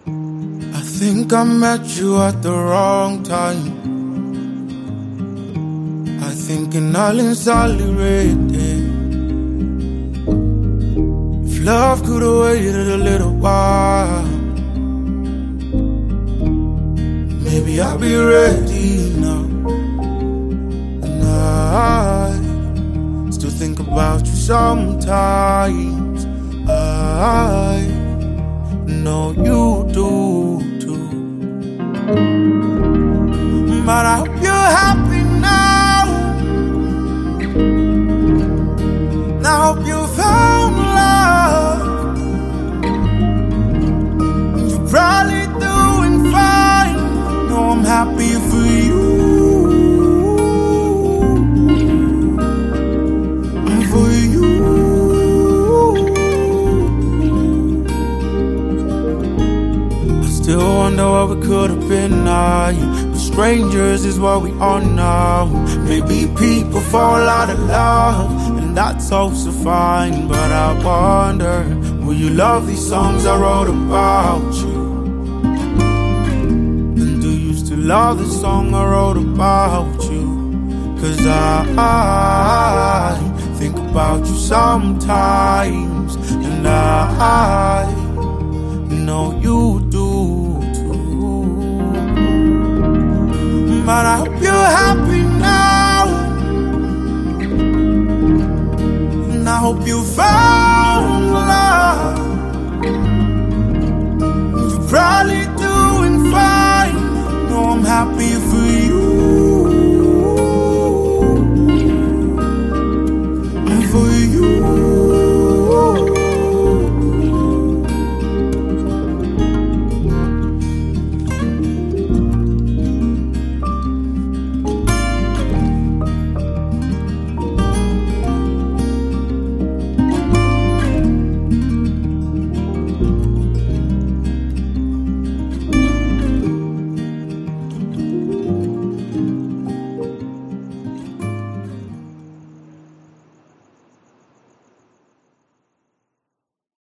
I think I met you at the wrong time. I think in all insolidated. If love could have waited a little while, maybe I'll be ready now. And I still think about you sometimes. I know you do too. But I hope you're happy now. And I hope you found love. You're probably doing fine. No, I'm happy for you. For you. Still wonder what we could have been now. But strangers is what we are now. Maybe people fall out of love, and that's also fine. But I wonder, will you love these songs I wrote about you? And do you still love the song I wrote about you? 'Cause I think about you sometimes, and I know you do too. But I hope you're happy now. And I hope you found love. You're probably doing fine. No, I'm happy